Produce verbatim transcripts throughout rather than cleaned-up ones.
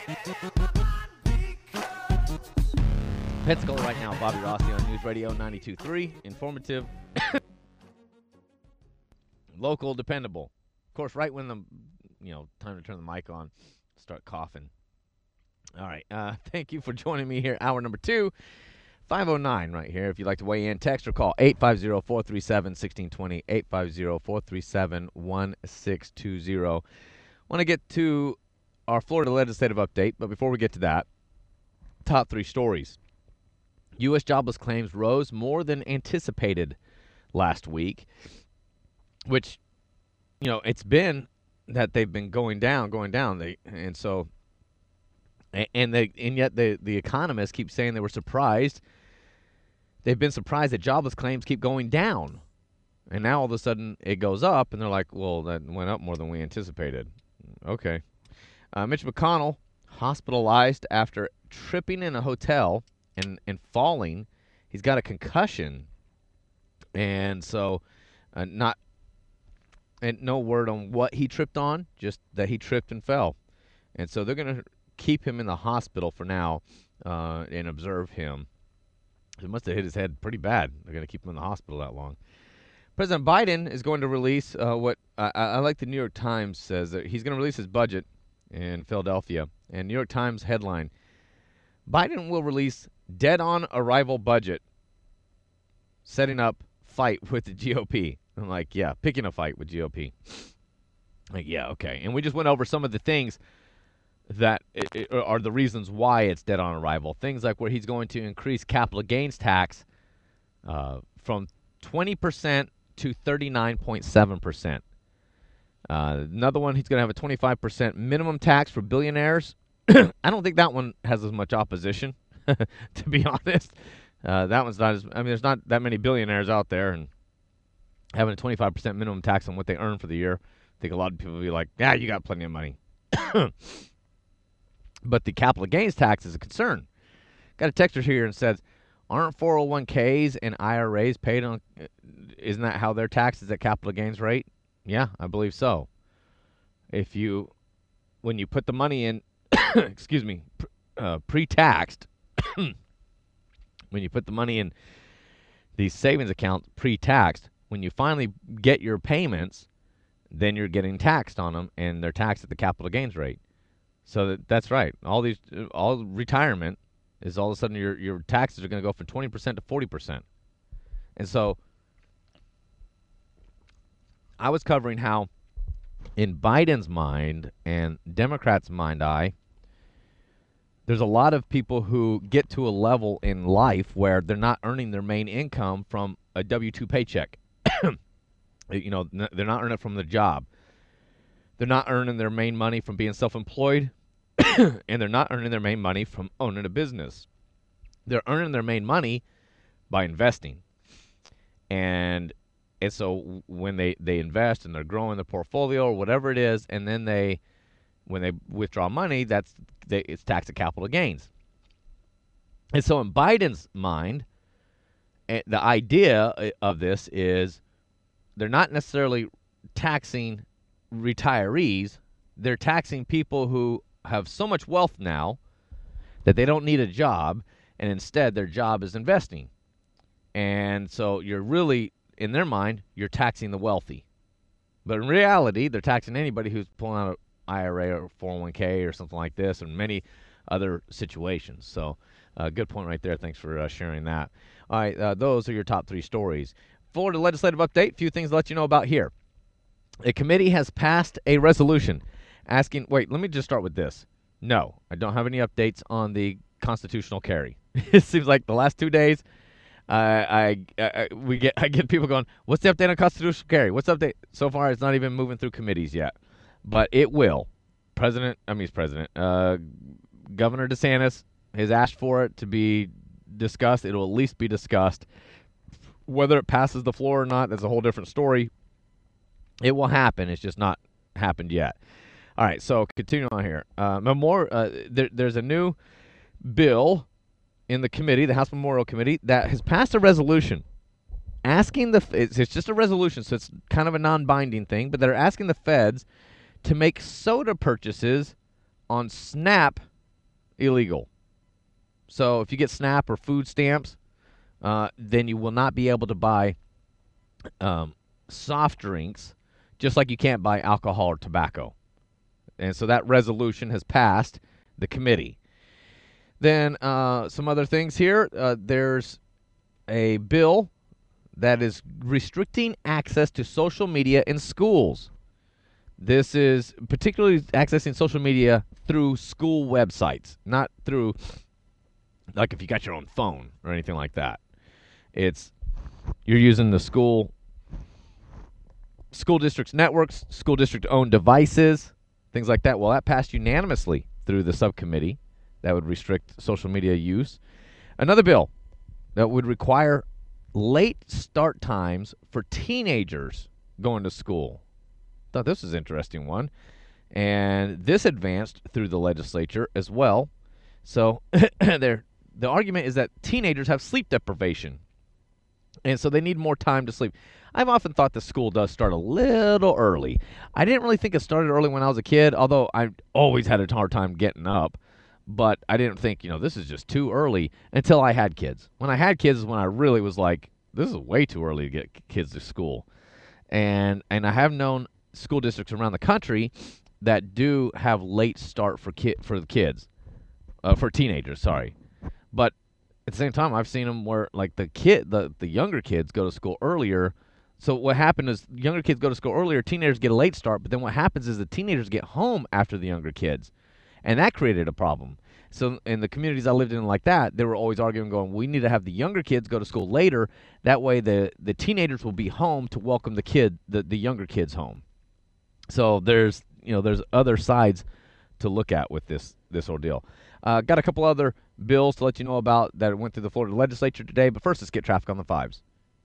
Pensacola right now, Bobby Rossi on News Radio ninety-two point three. Informative, local, dependable. Of course, right when the, you know, time to turn the mic on, start coughing. All right. Uh, thank you for joining me here. Hour number two, five oh nine right here. If you'd like to weigh in, text or call eight five zero, four three seven, one six two zero, eight five zero, four three seven, one six two zero. Want to get to our Florida legislative update, but before we get to that, top three stories. U S jobless claims rose more than anticipated last week, which, you know, it's been that they've been going down, going down. They and so, and they and yet the the economists keep saying they were surprised. They've been surprised that jobless claims keep going down, and now all of a sudden it goes up, and they're like, "Well, that went up more than we anticipated." Okay, uh, Mitch McConnell hospitalized after tripping in a hotel. And, and falling. He's got a concussion, and so uh, not and no word on what he tripped on, just that he tripped and fell. And so they're going to keep him in the hospital for now uh, and observe him. He must have hit his head pretty bad. They're going to keep him in the hospital that long. President Biden is going to release uh, what uh, I, I like the New York Times says that he's going to release his budget in Philadelphia. And New York Times headline, Biden will release dead-on arrival budget, setting up fight with the G O P. I'm like, yeah, picking a fight with G O P. Like, yeah, okay. And we just went over some of the things that it, it, are the reasons why it's dead on arrival. Things like where he's going to increase capital gains tax uh, from twenty percent to thirty-nine point seven percent. Uh, another one, he's going to have a twenty-five percent minimum tax for billionaires. I don't think that one has as much opposition, to be honest. Uh, that one's not as, I mean, there's not that many billionaires out there, and having a twenty-five percent minimum tax on what they earn for the year, I think a lot of people will be like, yeah, you got plenty of money. But the capital gains tax is a concern. Got a texter here and says, aren't four oh one k's and I R As paid on, isn't that how they're taxed, is at capital gains rate? Yeah, I believe so. If you, when you put the money in, excuse me, uh, pre-taxed, when you put the money in these savings accounts pre-taxed, when you finally get your payments, then you're getting taxed on them, and they're taxed at the capital gains rate. So that, that's right. All these, all retirement is all of a sudden your your taxes are going to go from twenty percent to forty percent. And so I was covering how in Biden's mind and Democrats' mind eye, there's a lot of people who get to a level in life where they're not earning their main income from a W two paycheck. You know, they're not earning it from the job. They're not earning their main money from being self-employed, and they're not earning their main money from owning a business. They're earning their main money by investing. And and so when they, they invest and they're growing the portfolio or whatever it is, and then they when they withdraw money, that's they, it's taxed at capital gains. And so in Biden's mind, the idea of this is they're not necessarily taxing retirees. They're taxing people who have so much wealth now that they don't need a job, and instead their job is investing. And so you're really, in their mind, you're taxing the wealthy. But in reality, they're taxing anybody who's pulling out an I R A or four oh one k or something like this, and many other situations. So uh, good point right there. Thanks for uh, sharing that. All right, uh, those are your top three stories. Florida legislative update, few things to let you know about here. A committee has passed a resolution asking, wait, let me just start with this. No, I don't have any updates on the constitutional carry. It seems like the last two days, uh, I, I we get I get people going, what's the update on constitutional carry? What's the update? So far, it's not even moving through committees yet, but it will. President, I mean, he's president. Uh, Governor DeSantis has asked for it to be discussed. It will at least be discussed. Whether it passes the floor or not, that's a whole different story. It will happen. It's just not happened yet. All right, so continuing on here. Uh, memor- uh, there, there's a new bill in the committee, the House Memorial Committee, that has passed a resolution asking the it's, it's just a resolution, so it's kind of a non-binding thing, but they're asking the feds to make soda purchases on SNAP illegal. So if you get SNAP or food stamps, uh, then you will not be able to buy um, soft drinks, just like you can't buy alcohol or tobacco. And so that resolution has passed the committee. Then uh, some other things here. Uh, there's a bill that is restricting access to social media in schools. This is particularly accessing social media through school websites, not through, like if you got your own phone or anything like that. It's, you're using the school, school district's networks, school district-owned devices, things like that. Well, that passed unanimously through the subcommittee that would restrict social media use. Another bill that would require late start times for teenagers going to school. Thought this was an interesting one. And this advanced through the legislature as well. So there, the argument is that teenagers have sleep deprivation, and so they need more time to sleep. I've often thought the school does start a little early. I didn't really think it started early when I was a kid, although I always had a hard time getting up. But I didn't think, you know, this is just too early until I had kids. When I had kids is when I really was like, this is way too early to get kids to school. And and I have known school districts around the country that do have late start for ki- for the kids, uh, for teenagers, sorry. But at the same time, I've seen them where like the kid, the, the younger kids go to school earlier. So what happened is younger kids go to school earlier, teenagers get a late start, but then what happens is the teenagers get home after the younger kids. And that created a problem. So in the communities I lived in like that, they were always arguing, going, we need to have the younger kids go to school later. That way the, the teenagers will be home to welcome the kid, the, the younger kids home. So there's, you know, there's other sides to look at with this, this ordeal. Uh, got a couple other bills to let you know about that went through the Florida legislature today. But first, let's get traffic on the fives.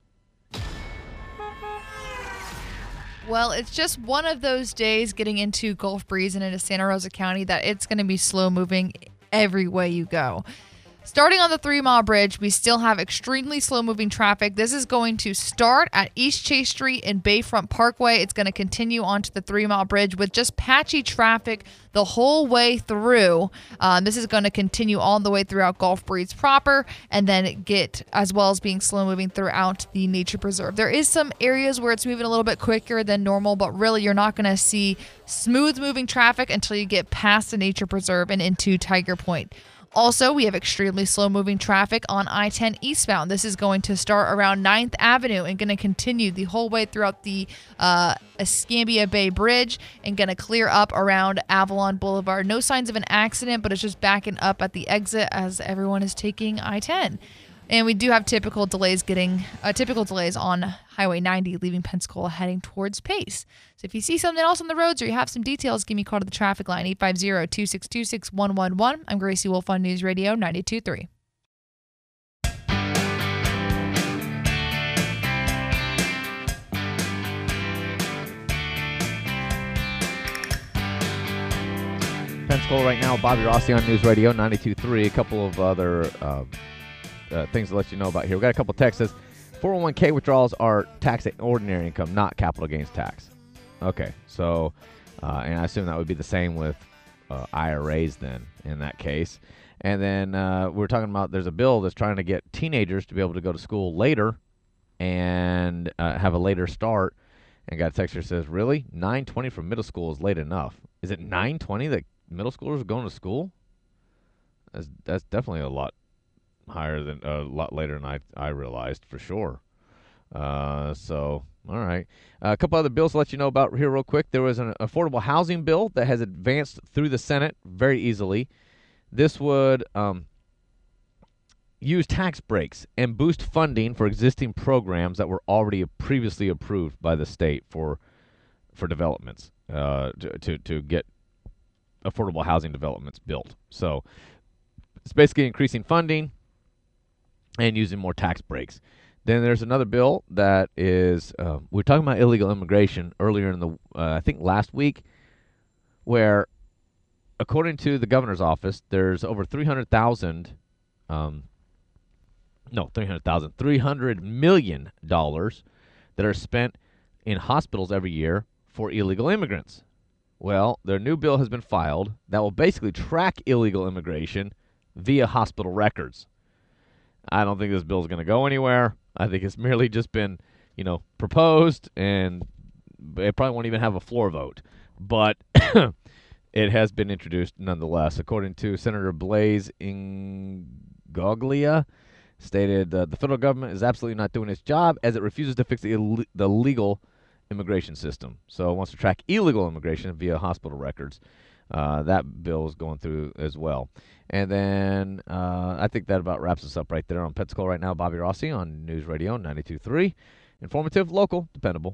Well, it's just one of those days getting into Gulf Breeze and into Santa Rosa County that it's going to be slow moving every way you go. Starting on the Three Mile Bridge, we still have extremely slow-moving traffic. This is going to start at East Chase Street and Bayfront Parkway. It's going to continue onto the Three Mile Bridge with just patchy traffic the whole way through. Um, this is going to continue all the way throughout Gulf Breeze proper, and then get as well as being slow-moving throughout the nature preserve. There is some areas where it's moving a little bit quicker than normal, but really you're not going to see smooth-moving traffic until you get past the nature preserve and into Tiger Point. Also, we have extremely slow-moving traffic on I ten eastbound. This is going to start around ninth Avenue and going to continue the whole way throughout the uh, Escambia Bay Bridge and going to clear up around Avalon Boulevard. No signs of an accident, but it's just backing up at the exit as everyone is taking I ten. And we do have typical delays getting uh, typical delays on Highway ninety leaving Pensacola heading towards Pace. So if you see something else on the roads or you have some details, give me a call to the traffic line, eight five zero, two six two, six one one one. I'm Gracie Wolf on News Radio ninety-two point three. Pensacola right now, Bobby Rossi on News Radio ninety-two point three. A couple of other uh, uh, things to let you know about here. We got a couple texts. Says four oh one k withdrawals are taxed at ordinary income, not capital gains tax. Okay, so, uh, and I assume that would be the same with uh, I R As then, in that case. And then uh, we we're talking about there's a bill that's trying to get teenagers to be able to go to school later and uh, have a later start. And got a text here that says, really? nine twenty from middle school is late enough. Is it nine twenty that middle schoolers are going to school? That's, that's definitely a lot higher than, a lot later than I, I realized, for sure. Uh, so, all right. Uh, a couple other bills to let you know about here real quick. There was an affordable housing bill that has advanced through the Senate very easily. This would um, use tax breaks and boost funding for existing programs that were already previously approved by the state for for developments uh, to, to to get affordable housing developments built. So it's basically increasing funding and using more tax breaks. Then there's another bill that is, uh, we were talking about illegal immigration earlier in the, uh, I think last week, where according to the governor's office, there's over three hundred thousand, um, no, three hundred thousand, three hundred million dollars that are spent in hospitals every year for illegal immigrants. Well, their new bill has been filed that will basically track illegal immigration via hospital records. I don't think this bill is going to go anywhere. I think it's merely just been, you know, proposed, and it probably won't even have a floor vote. But it has been introduced nonetheless. According to Senator Blaise Ingoglia, stated uh, the federal government is absolutely not doing its job as it refuses to fix the, Ill- the legal immigration system. So it wants to track illegal immigration via hospital records. Uh, that bill is going through as well. And then uh, I think that about wraps us up right there on Pensacola Right Now. Bobby Rossi on News Radio ninety-two point three. Informative, local, dependable.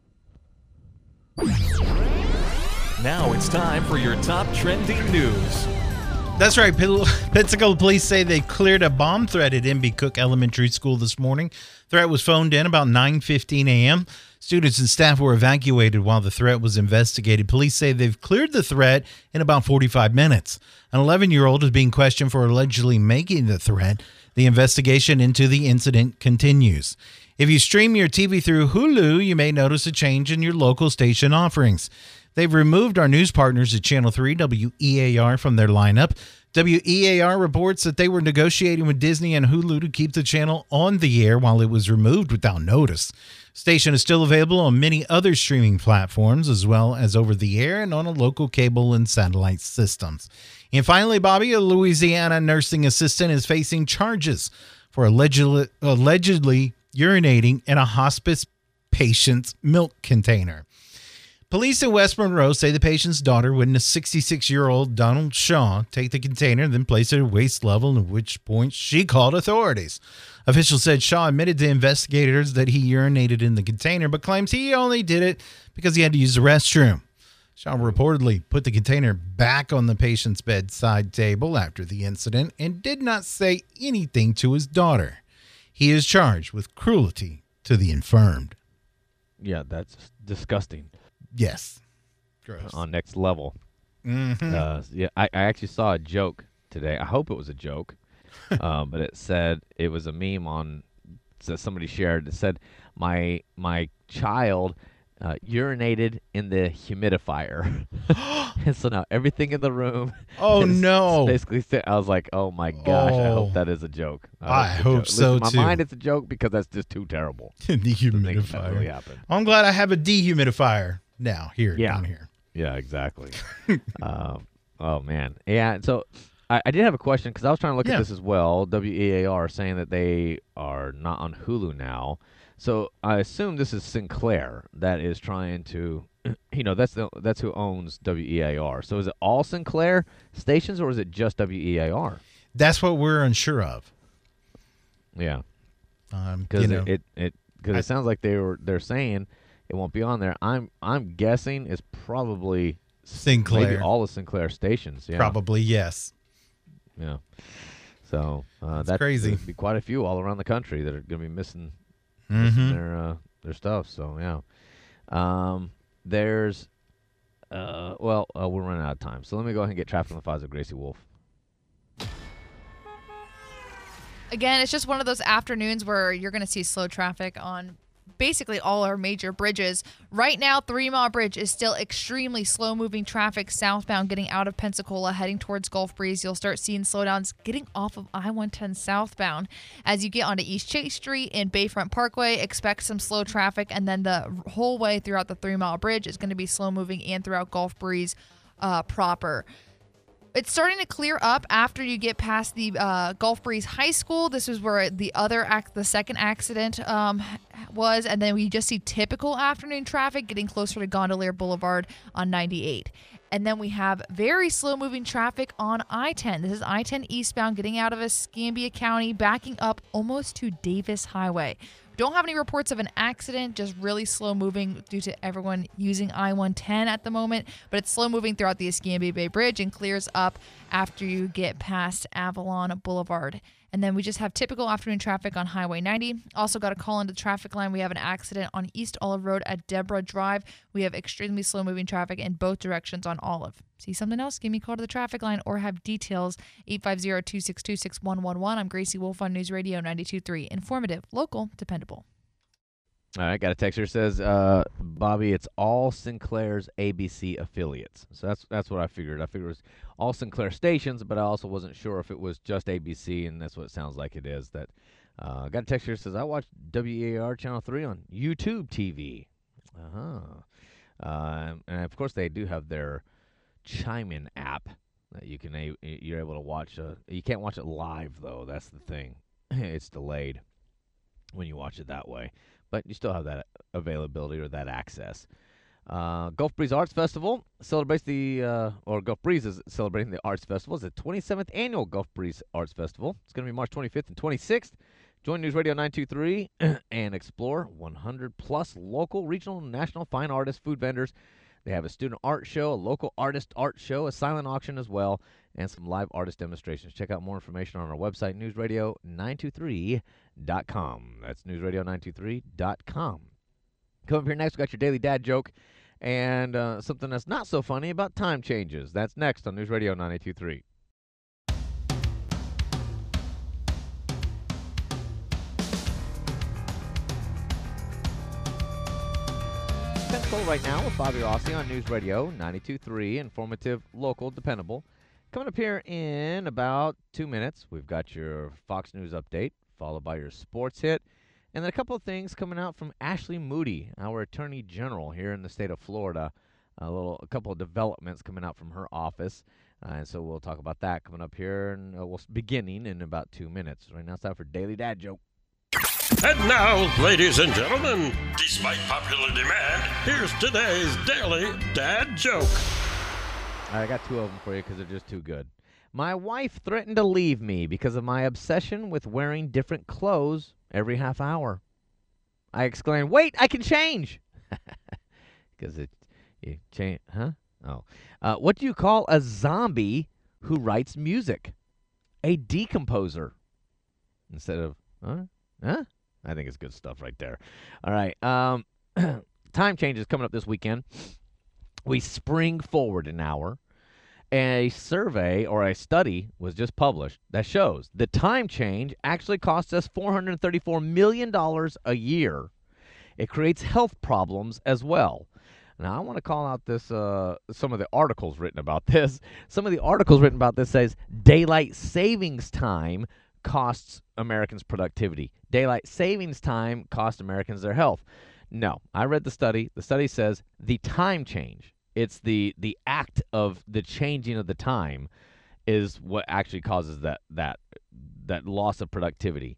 Now it's time for your top trending news. That's right. Pensacola police say they cleared a bomb threat at M B Cook Elementary School this morning. Threat was phoned in about nine fifteen a.m. Students and staff were evacuated while the threat was investigated. Police say they've cleared the threat in about forty-five minutes. An eleven-year-old is being questioned for allegedly making the threat. The investigation into the incident continues. If you stream your T V through Hulu, you may notice a change in your local station offerings. They've removed our news partners at Channel three, W E A R, from their lineup. W E A R reports that they were negotiating with Disney and Hulu to keep the channel on the air while it was removed without notice. Station is still available on many other streaming platforms, as well as over the air and on a local cable and satellite systems. And finally, Bobby, a Louisiana nursing assistant is facing charges for allegedly, allegedly urinating in a hospice patient's milk container. Police in West Monroe say the patient's daughter witnessed sixty-six-year-old Donald Shaw take the container and then place it at waist level, at which point she called authorities. Officials said Shaw admitted to investigators that he urinated in the container, but claims he only did it because he had to use the restroom. Shaw reportedly put the container back on the patient's bedside table after the incident and did not say anything to his daughter. He is charged with cruelty to the infirmed. Yeah, that's disgusting. Yes. Gross. On next level. Mm-hmm. Uh, yeah, I, I actually saw a joke today. I hope it was a joke, um, but it said it was a meme on that somebody shared. It said my my child uh, urinated in the humidifier, and so now everything in the room. Oh is no! Basically, I was like, oh my gosh! Oh. I hope that is a joke. I hope joke. so Listen, in too. my mind, it's a joke because that's just too terrible. The to think that humidifier. really happened. I'm glad I have a dehumidifier now here Yeah. down here. Yeah, exactly. um, oh man, yeah. and So I, I did have a question because I was trying to look Yeah. at this as well. W E A R saying that they are not on Hulu now, so I assume this is Sinclair that is trying to, you know, that's the that's who owns W E A R. So is it all Sinclair stations or is it just W E A R? That's what we're unsure of. Yeah, Um, because you know, it it because I- it sounds like they were they're saying it won't be on there. I'm I'm guessing it's probably Sinclair. maybe all the Sinclair stations. Yeah. Probably yes. Yeah. So uh, That's that's crazy. There'd be quite a few all around the country that are going to be missing, missing Mm-hmm. their uh, their stuff. So yeah. Um, there's, uh, well, uh, we're running out of time. So let me go ahead and get traffic on the files of Gracie Wolf. Again, it's just one of those afternoons where you're going to see slow traffic on basically all our major bridges. Right now, Three Mile Bridge is still extremely slow-moving traffic southbound getting out of Pensacola, heading towards Gulf Breeze. You'll start seeing slowdowns getting off of I one ten southbound. As you get onto East Chase Street and Bayfront Parkway, expect some slow traffic, and then the whole way throughout the Three Mile Bridge is going to be slow-moving and throughout Gulf Breeze uh, proper. It's starting to clear up after you get past the uh, Gulf Breeze High School. This is where the other act, the second accident um, was, and then we just see typical afternoon traffic getting closer to Gondolier Boulevard on ninety-eight. And then we have very slow-moving traffic on I ten. This is I ten eastbound getting out of Escambia County, backing up almost to Davis Highway. Don't have any reports of an accident, just really slow moving due to everyone using I one ten at the moment, but it's slow moving throughout the Escambia Bay Bridge and clears up after you get past Avalon Boulevard. And then we just have typical afternoon traffic on Highway ninety. Also got a call into the traffic line. We have an accident on East Olive Road at Deborah Drive. We have extremely slow moving traffic in both directions on Olive. See something else? Give me a call to the traffic line or have details. eight five zero, two six two, six one one one. I'm Gracie Wolf on News Radio ninety-two point three. Informative, local, dependable. All right, got a text here says, uh, Bobby, it's all Sinclair's A B C affiliates. So that's that's what I figured. I figured it was all Sinclair stations, but I also wasn't sure if it was just A B C, and that's what it sounds like it is. That uh, got a text here that says, I watched W E A R Channel three on YouTube T V. Uh-huh. Uh, and, of course, they do have their Chime-In app that you can a- you're able to watch. Uh, you can't watch it live, though. That's the thing. It's delayed when you watch it that way. But you still have that availability or that access. Uh, Gulf Breeze Arts Festival celebrates the, uh, or Gulf Breeze is celebrating the Arts Festival. It's the twenty-seventh annual Gulf Breeze Arts Festival. It's going to be March twenty-fifth and twenty-sixth. Join News Radio nine two three and explore one hundred plus local, regional, and national fine artists, food vendors. They have a student art show, a local artist art show, a silent auction as well, and some live artist demonstrations. Check out more information on our website, news radio nine two three dot com. That's news radio nine two three dot com. Coming up here next, we got your daily dad joke and uh, something that's not so funny about time changes. That's next on News Radio nine two three. Pensacola right now with Bobby Rossi on News Radio ninety-two point three, informative, local, dependable. Coming up here in about two minutes, we've got your Fox News update, followed by your sports hit, and then a couple of things coming out from Ashley Moody, our Attorney General here in the state of Florida. A little, a couple of developments coming out from her office, uh, and so we'll talk about that coming up here, and uh, we'll beginning in about two minutes. Right now, it's time for Daily Dad Joke. And now, ladies and gentlemen, despite popular demand, here's today's Daily Dad Joke. All right, I got two of them for you because they're just too good. My wife threatened to leave me because of my obsession with wearing different clothes every half hour. I exclaimed, wait, I can change. Because it, you change, huh? Oh. Uh, what do you call a zombie who writes music? A decomposer. Instead of, huh? Huh? I think it's good stuff right there. All right. Um, time changes coming up this weekend. We spring forward an hour. A survey or a study was just published that shows the time change actually costs us four hundred thirty-four million dollars a year. It creates health problems as well. Now, I want to call out this uh, some of the articles written about this. Some of the articles written about this says daylight savings time costs Americans productivity. Daylight savings time costs Americans their health. No, I read the study. The study says the time change. It's the the act of the changing of the time is what actually causes that that that loss of productivity.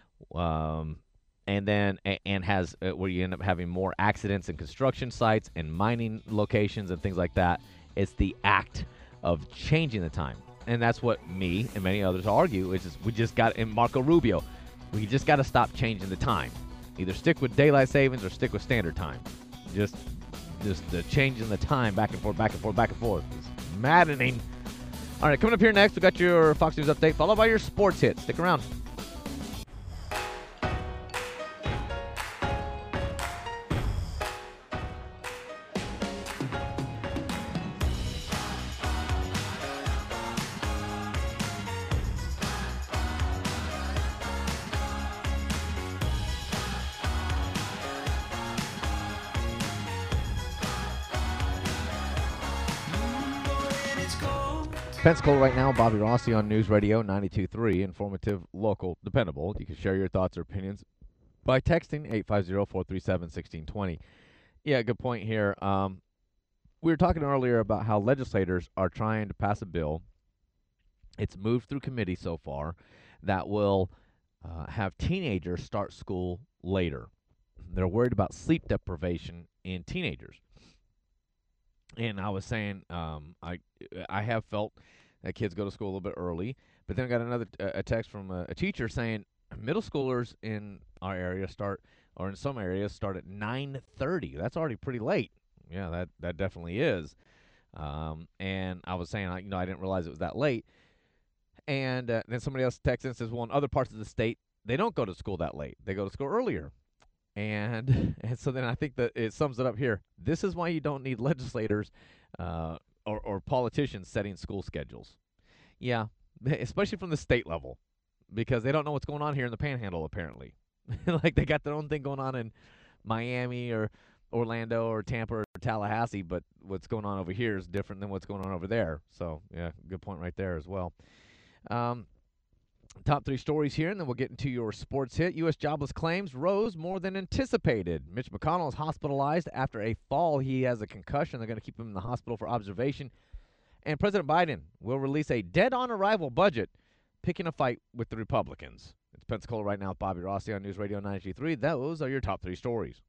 Um, and then and has uh, where you end up having more accidents in construction sites and mining locations and things like that. It's the act of changing the time. And that's what me and many others argue, is just, we just got, and Marco Rubio, we just got to stop changing the time. Either stick with daylight savings or stick with standard time. Just just the changing the time back and forth, back and forth, back and forth. It's maddening. All right, coming up here next, we got your Fox News update, followed by your sports hit. Stick around. Pensacola right now, Bobby Rossi on News Radio ninety-two point three, informative, local, dependable. You can share your thoughts or opinions by texting eight five zero, four three seven, one six two zero. Yeah, good point here. Um, we were talking earlier about how legislators are trying to pass a bill. It's moved through committee so far that will uh, have teenagers start school later. They're worried about sleep deprivation in teenagers. And I was saying, um, I I have felt that kids go to school a little bit early, but then I got another uh, a text from a, a teacher saying middle schoolers in our area start, or in some areas start at nine thirty. That's already pretty late. Yeah, that that definitely is. Um, and I was saying, I, you know, I didn't realize it was that late. And uh, then somebody else texts and says, well, in other parts of the state, they don't go to school that late. They go to school earlier. And and so then I think that it sums it up here. This is why you don't need legislators uh, or, or politicians setting school schedules. Yeah, especially from the state level, because they don't know what's going on here in the Panhandle, apparently. Like they got their own thing going on in Miami or Orlando or Tampa or Tallahassee, but what's going on over here is different than what's going on over there. So, yeah, good point right there as well. Um, top three stories here, and then we'll get into your sports hit. U S jobless claims rose more than anticipated. Mitch McConnell is hospitalized after a fall. He has a concussion. They're going to keep him in the hospital for observation. And President Biden will release a dead-on-arrival budget, picking a fight with the Republicans. It's Pensacola right now with Bobby Rossi on News Radio ninety-two point three. Those are your top three stories.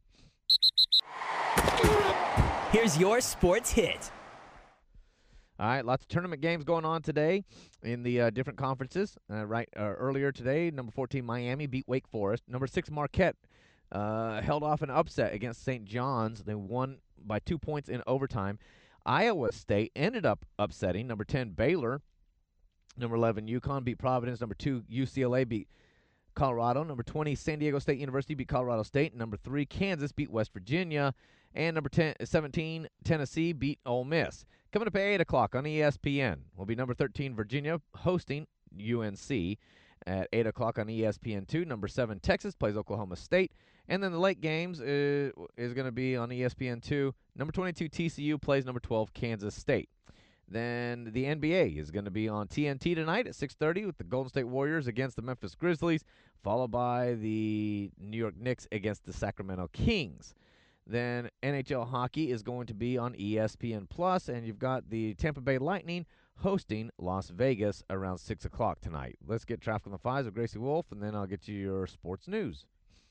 Here's your sports hit. All right, lots of tournament games going on today in the uh, different conferences. Uh, right uh, earlier today, number fourteen Miami beat Wake Forest. Number six Marquette uh, held off an upset against Saint John's. They won by two points in overtime. Iowa State ended up upsetting number ten Baylor. Number eleven UConn beat Providence. Number two U C L A beat Colorado. Number twenty San Diego State University beat Colorado State. Number three Kansas beat West Virginia. And number ten, seventeen Tennessee beat Ole Miss. Coming up at eight o'clock on E S P N will be number thirteen Virginia hosting U N C at eight o'clock on E S P N two. Number seven Texas plays Oklahoma State. And then the late games is, is going to be on E S P N two. Number twenty-two T C U plays number twelve Kansas State. Then the N B A is going to be on T N T tonight at six thirty with the Golden State Warriors against the Memphis Grizzlies, followed by the New York Knicks against the Sacramento Kings. Then N H L hockey is going to be on E S P N Plus, and you've got the Tampa Bay Lightning hosting Las Vegas around six o'clock tonight. Let's get traffic on the fives with Gracie Wolf, and then I'll get you your sports news.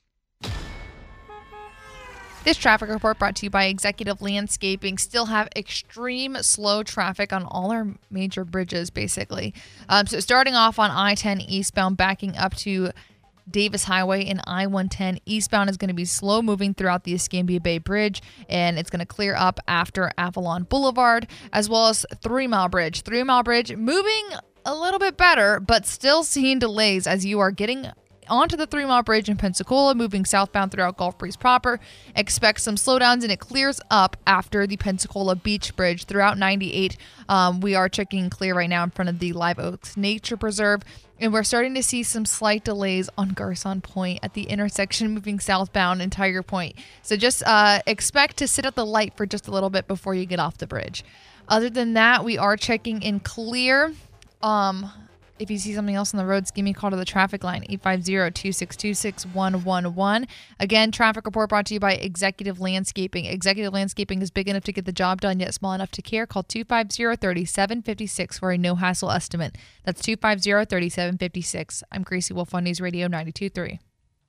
This traffic report brought to you by Executive Landscaping. Still have extreme slow traffic on all our major bridges, basically. Um, so starting off on I ten eastbound, backing up to Davis Highway and I one ten eastbound is going to be slow moving throughout the Escambia Bay Bridge, and it's going to clear up after Avalon Boulevard, as well as Three Mile Bridge. Three Mile Bridge moving a little bit better, but still seeing delays as you are getting onto the Three Mile Bridge in Pensacola, moving southbound throughout Gulf Breeze proper. Expect some slowdowns, and it clears up after the Pensacola Beach Bridge throughout ninety-eight. Um, we are checking clear right now in front of the Live Oaks Nature Preserve, and we're starting to see some slight delays on Garcon Point at the intersection moving southbound in Tiger Point. So just uh, expect to sit at the light for just a little bit before you get off the bridge. Other than that, we are checking in clear. Um... If you see something else on the road, give me a call to the traffic line, eight five zero, two six two, six one one one. Again, traffic report brought to you by Executive Landscaping. Executive Landscaping is big enough to get the job done, yet small enough to care. Call two five zero, three seven five six for a no-hassle estimate. That's two five zero, three seven five six. I'm Gracie Wolf on News Radio ninety-two point three.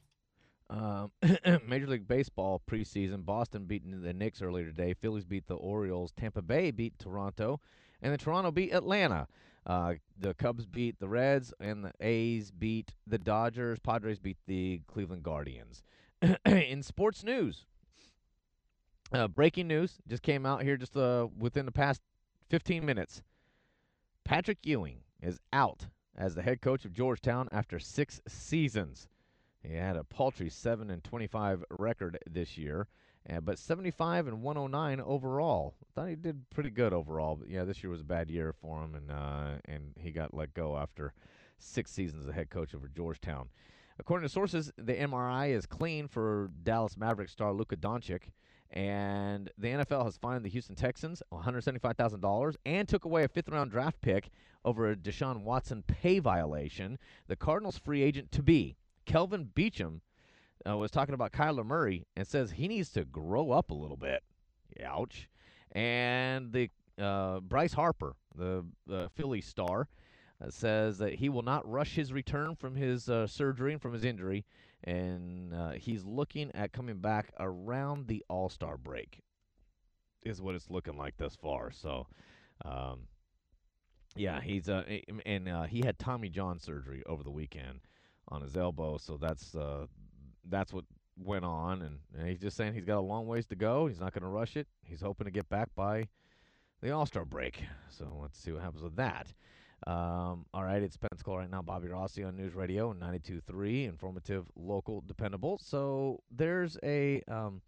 Um, Major League Baseball preseason. Boston beating the Knicks earlier today. Phillies beat the Orioles. Tampa Bay beat Toronto. And then Toronto beat Atlanta. Uh, the Cubs beat the Reds, and the A's beat the Dodgers. Padres beat the Cleveland Guardians. In sports news, uh, breaking news just came out here just uh, within the past fifteen minutes. Patrick Ewing is out as the head coach of Georgetown after six seasons. He had a paltry seven and twenty-five record this year. Uh, but seventy-five and one oh nine overall. Thought he did pretty good overall. But yeah, this year was a bad year for him, and uh, and he got let go after six seasons as head coach over Georgetown. According to sources, the M R I is clean for Dallas Mavericks star Luka Doncic, and the N F L has fined the Houston Texans one hundred seventy-five thousand dollars and took away a fifth-round draft pick over a Deshaun Watson pay violation. The Cardinals' free agent to be Kelvin Beachum Uh, was talking about Kyler Murray and says he needs to grow up a little bit. Ouch. And the uh, Bryce Harper, the, the Philly star, uh, says that he will not rush his return from his uh, surgery and from his injury, and uh, he's looking at coming back around the All-Star break is what it's looking like thus far. So, um, yeah, he's uh, and uh, he had Tommy John surgery over the weekend on his elbow, so that's uh, that's what went on, and, and he's just saying he's got a long ways to go. He's not going to rush it. He's hoping to get back by the All-Star break. So let's see what happens with that. Um, all right, it's Pensacola right now. Bobby Rossi on News Radio ninety-two point three, informative, local, dependable. So there's a um,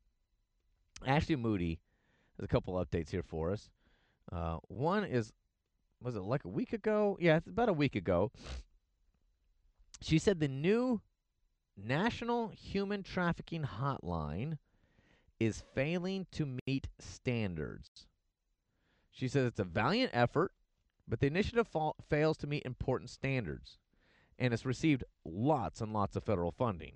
Ashley Moody has a couple updates here for us. Uh, one is, was it like a week ago? Yeah, it's about a week ago. She said the new National Human Trafficking Hotline is failing to meet standards. She says it's a valiant effort, but the initiative fa- fails to meet important standards, and it's received lots and lots of federal funding.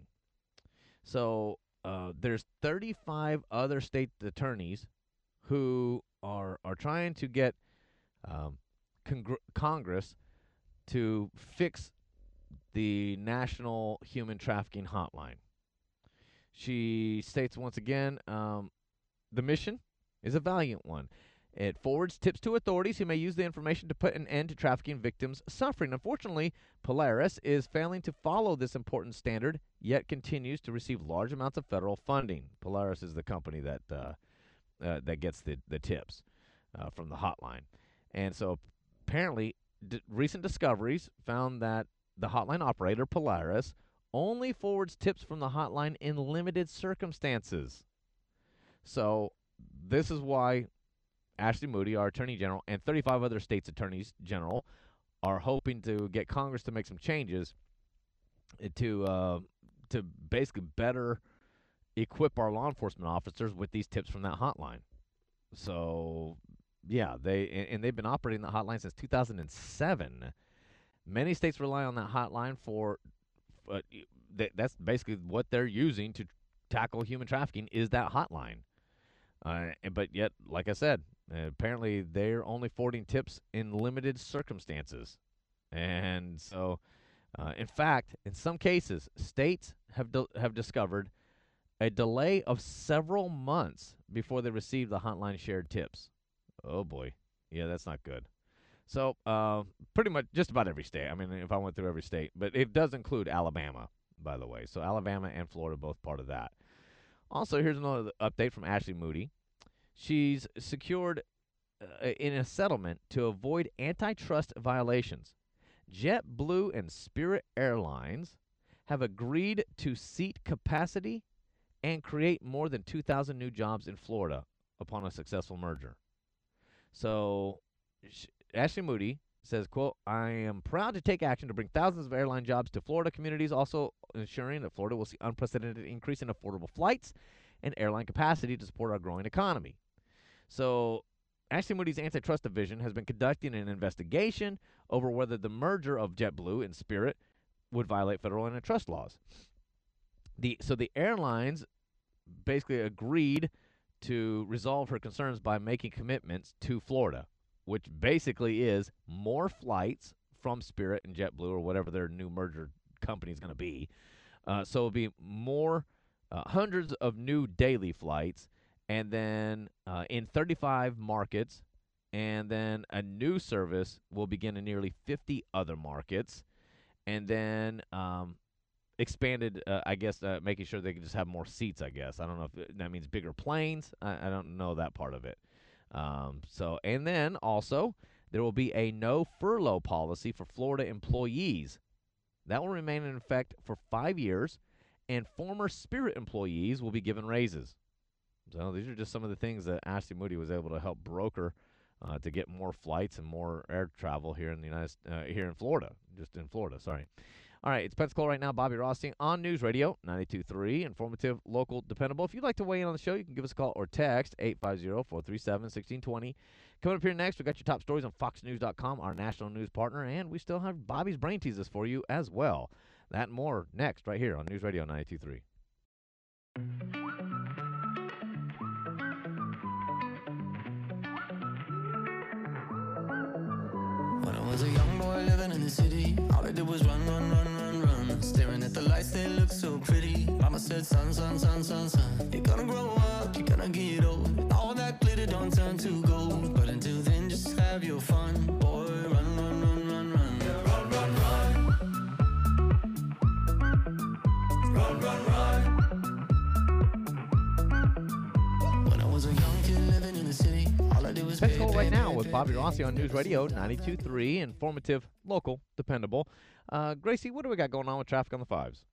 So uh, there's thirty-five other state attorneys who are are trying to get um, Congr- Congress to fix the National Human Trafficking Hotline. She states once again, um, the mission is a valiant one. It forwards tips to authorities who may use the information to put an end to trafficking victims' suffering. Unfortunately, Polaris is failing to follow this important standard, yet continues to receive large amounts of federal funding. Polaris is the company that uh, uh, that gets the, the tips uh, from the hotline. And so apparently, d- recent discoveries found that the hotline operator, Polaris, only forwards tips from the hotline in limited circumstances. So this is why Ashley Moody, our Attorney General, and thirty-five other states' Attorneys General are hoping to get Congress to make some changes to uh, to basically better equip our law enforcement officers with these tips from that hotline. So, yeah, they and, and they've been operating that hotline since two thousand seven. Many states rely on that hotline for uh, th- that's basically what they're using to tackle human trafficking is that hotline. Uh, but yet, like I said, uh, apparently they're only forwarding tips in limited circumstances. And so, uh, in fact, in some cases, states have de- have discovered a delay of several months before they receive the hotline shared tips. Oh, boy. Yeah, that's not good. So, uh, pretty much just about every state. I mean, if I went through every state. But it does include Alabama, by the way. So, Alabama and Florida both part of that. Also, here's another update from Ashley Moody. She's secured uh, in a settlement to avoid antitrust violations. JetBlue and Spirit Airlines have agreed to seat capacity and create more than two thousand new jobs in Florida upon a successful merger. So, sh- Ashley Moody says, quote, I am proud to take action to bring thousands of airline jobs to Florida communities, also ensuring that Florida will see unprecedented increase in affordable flights and airline capacity to support our growing economy. So Ashley Moody's antitrust division has been conducting an investigation over whether the merger of JetBlue and Spirit would violate federal antitrust laws. The So the airlines basically agreed to resolve her concerns by making commitments to Florida, which basically is more flights from Spirit and JetBlue or whatever their new merger company is going to be. Uh, so it'll be more, uh, hundreds of new daily flights, and then uh, in thirty-five markets, and then a new service will begin in nearly fifty other markets, and then um, expanded, uh, I guess, uh, making sure they can just have more seats, I guess. I don't know if that means bigger planes. I, I don't know that part of it. Um, so, and then also, there will be a no furlough policy for Florida employees. That will remain in effect for five years, and former Spirit employees will be given raises. So these are just some of the things that Ashley Moody was able to help broker uh, to get more flights and more air travel here in the United uh, here in Florida, just in Florida. Sorry. All right, it's Pensacola right now. Bobby Rothstein on News Radio ninety-two point three, informative, local, dependable. If you'd like to weigh in on the show, you can give us a call or text eight five zero, four three seven, one six two zero. Coming up here next, we got your top stories on fox news dot com, our national news partner, and we still have Bobby's Brain Teases for you as well. That and more next right here on News Radio ninety-two point three. When I was a young boy living in the city, all I did was run, run, run, run, run. Staring at the lights, they look so pretty. Mama said, son, son, son, son, son, you're gonna grow up, you're gonna get old. All that glitter don't turn to gold. But until then, just have your fun. Boy, run, run, run, run, run. Run, run, run. Run, run, run. When I was a young kid living in the city, all I did was Pensacola right now with Bobby Rossi on News Radio ninety-two point three, informative, local, dependable. Uh, Gracie, what do we got going on with traffic on the fives?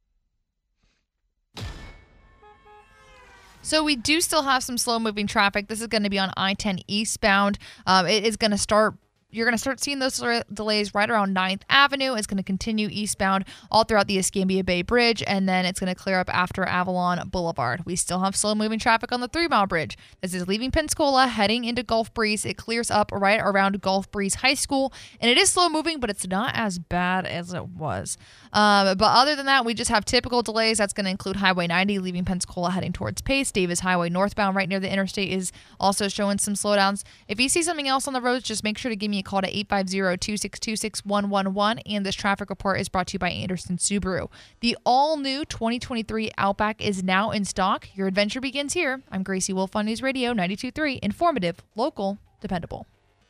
So we do still have some slow-moving traffic. This is going to be on I ten eastbound. Um, it is going to start you're going to start seeing those r- delays right around ninth Avenue. It's going to continue eastbound all throughout the Escambia Bay Bridge, and then it's going to clear up after Avalon Boulevard. We still have slow-moving traffic on the three-mile bridge. This is leaving Pensacola, heading into Gulf Breeze. It clears up right around Gulf Breeze High School, and it is slow-moving, but it's not as bad as it was. Um, but other than that, we just have typical delays. That's going to include Highway ninety, leaving Pensacola, heading towards Pace. Davis Highway northbound right near the interstate is also showing some slowdowns. If you see something else on the roads, just make sure to give me a call to eight five zero, two six two, six one one one. And this traffic report is brought to you by Anderson Subaru. The all-new twenty twenty-three Outback is now in stock. Your adventure begins here. I'm Gracie Wolf on News Radio ninety-two point three. Informative, local, dependable.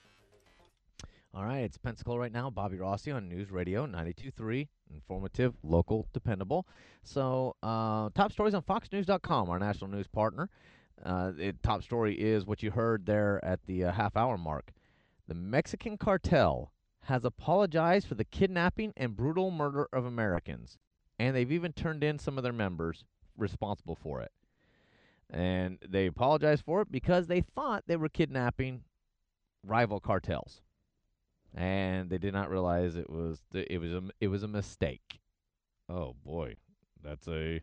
All right, it's Pensacola right now. Bobby Rossi on News Radio ninety-two point three. Informative, local, dependable. So, uh, top stories on fox news dot com, our national news partner. Uh, the top story is what you heard there at the uh, half-hour mark. The Mexican cartel has apologized for the kidnapping and brutal murder of Americans, and they've even turned in some of their members responsible for it. And they apologized for it because they thought they were kidnapping rival cartels, and they did not realize it was the, it was a it was a mistake. Oh boy, that's a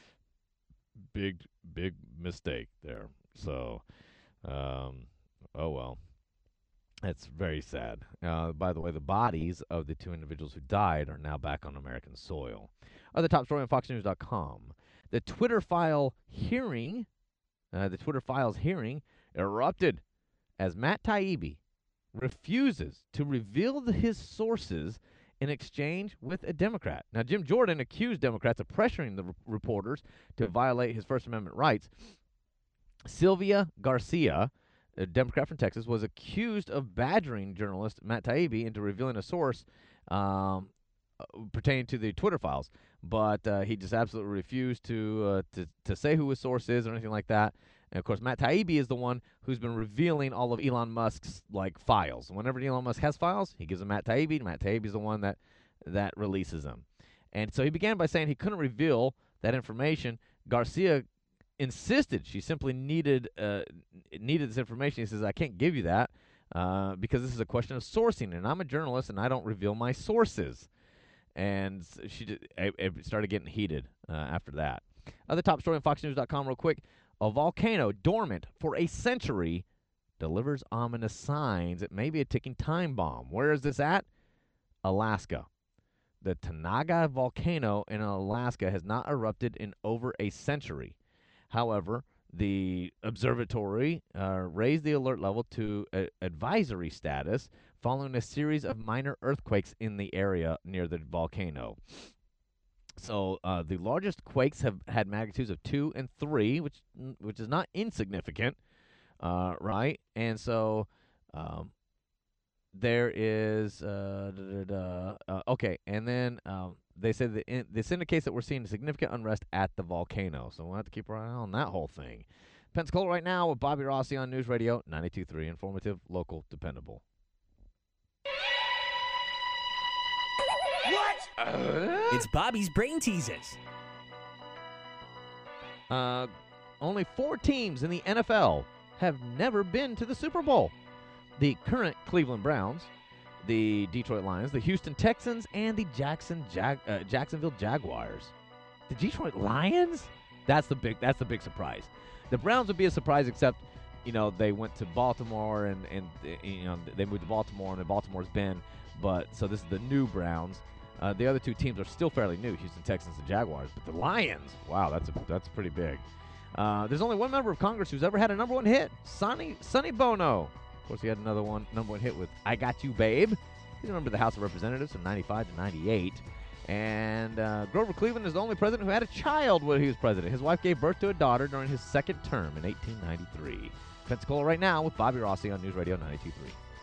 big big mistake there. So, um, oh well. That's very sad. Uh, by the way, the bodies of the two individuals who died are now back on American soil. Other top story on fox news dot com. The Twitter file hearing, uh, the Twitter files hearing erupted as Matt Taibbi refuses to reveal the, his sources in exchange with a Democrat. Now, Jim Jordan accused Democrats of pressuring the re- reporters to violate his First Amendment rights. Sylvia Garcia, a Democrat from Texas, was accused of badgering journalist Matt Taibbi into revealing a source um, uh, pertaining to the Twitter files. But uh, he just absolutely refused to, uh, to to say who his source is or anything like that. And, of course, Matt Taibbi is the one who's been revealing all of Elon Musk's, like, files. Whenever Elon Musk has files, he gives them Matt Taibbi. Matt Taibbi is the one that, that releases them. And so he began by saying he couldn't reveal that information. Garcia insisted she simply needed uh, needed this information. He says, I can't give you that uh, because this is a question of sourcing, and I'm a journalist, and I don't reveal my sources. And she just, it, it started getting heated uh, after that. Other top story on fox news dot com real quick. A volcano dormant for a century delivers ominous signs it may be a ticking time bomb. Where is this at? Alaska. The Tanaga volcano in Alaska has not erupted in over a century. However, the observatory uh, raised the alert level to a advisory status following a series of minor earthquakes in the area near the volcano. So uh, the largest quakes have had magnitudes of two and three, which which is not insignificant, uh, right? And so um, there is uh, da, da, da, uh, okay, and then um, they said that in, this indicates that we're seeing significant unrest at the volcano. So we'll have to keep our eye on that whole thing. Pensacola right now with Bobby Rossi on News Radio ninety-two point three, informative, local, dependable. What? Uh? It's Bobby's Brain Teasers. Uh, only four teams in the N F L have never been to the Super Bowl. The current Cleveland Browns, the Detroit Lions, the Houston Texans, and the Jackson Jag- uh, Jacksonville Jaguars. The Detroit Lions? That's the big. That's the big surprise. The Browns would be a surprise, except you know they went to Baltimore and and you know they moved to Baltimore and Baltimore's been. But so this is the new Browns. Uh, the other two teams are still fairly new, Houston Texans and Jaguars. But the Lions, wow, that's a, that's pretty big. Uh, there's only one member of Congress who's ever had a number one hit, Sonny Sonny Bono. Of course, he had another one number one hit with "I Got You, Babe." He's a member of the House of Representatives from ninety-five to ninety-eight. And uh, Grover Cleveland is the only president who had a child when he was president. His wife gave birth to a daughter during his second term in eighteen ninety-three. Pensacola right now with Bobby Rossi on News Radio ninety-two point three.